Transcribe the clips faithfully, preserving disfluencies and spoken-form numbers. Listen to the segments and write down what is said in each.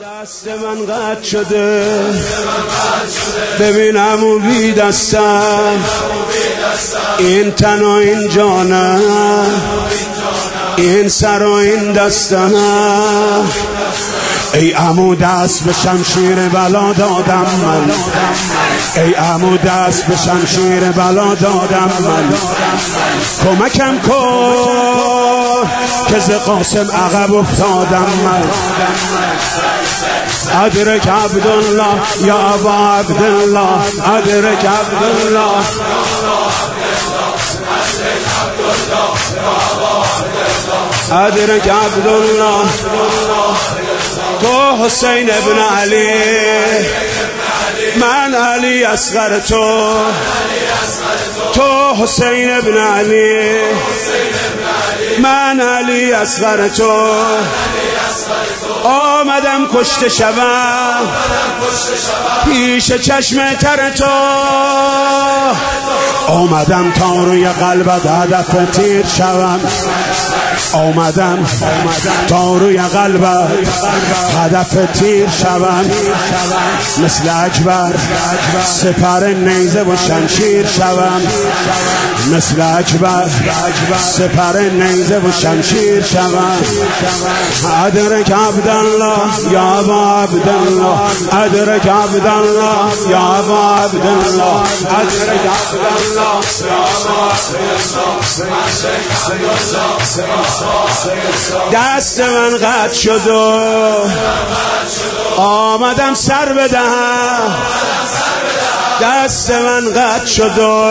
دست من قطع شده ببینم و بی دستم این تن و این جانم این سر و این دستم ای عمو دست به شمشیر بلا دادم من ای عمو دست به شمشیر بلا دادم من کمکم کن که ز قاسم عقب افتادم من ادرک عبدالله یا ابا عبدالله ادرک عبدالله ادرک عبدالله تو حسین ابن علی من علی اصغر تو تو حسین ابن علی من علی اصغر تو آمدم کشته شوم پیش چشم تر تو آمدم تا روی قلبت هدف تیر شوم آمدم تا روی قلبت هدف تیر شوم مثل اکبر سپر نیزه و شمشیر شوم مثل اکبر سپر نیزه و شمشیر شوم ادرک عبدالله یا ابا عبدالله ادرک عبدالله یا ابا عبدالله ادرک عبدالله دست من قطع شد و آمدم سر بدهم دست من قطع شد و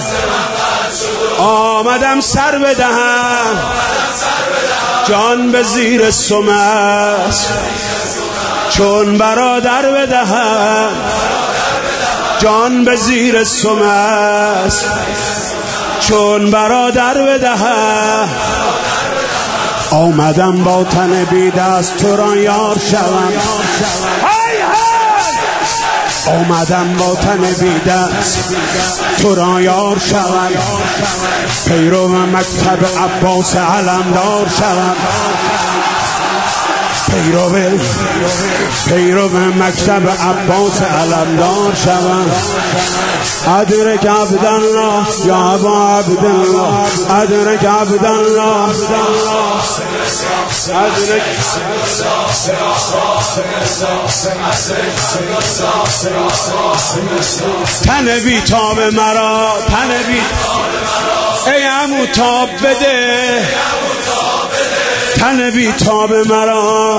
آمدم سر بدهم جان به زیر سم است چون برادر بدهم جان به زیر سم است چون برادر بدهم آمدم با تن بی دست تو را یار شوم آمدم با تن بی دست تو را یار شوم پیرو مکتب عباس علمدار شوم پیرو پیرو مکتب عباس علمدار شوم ادرک عبدالله یا ابا عبدالله ادرک عبدالله ادرک تن بی تاب مرا تن بی ای عمو تاب بده تن بی تاب مرا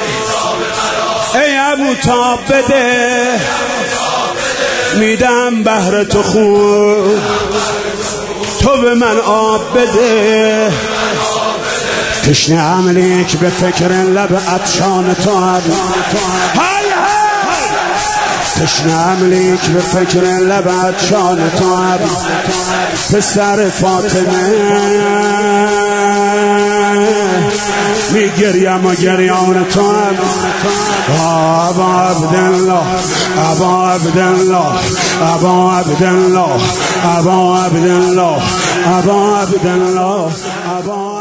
ای عمو تاب بده میدم بهر تو خون تو به من آب بده تشنه عملیک به فکر لب عطشان تو هم تشنه عملیک به فکر لب عطشان تو هم پسر فاطمه می گریم و گریان تو هم ابا عبدالله ابا عبدالله ابا عبدالله ابا عبدالله ابا عبدالله ابا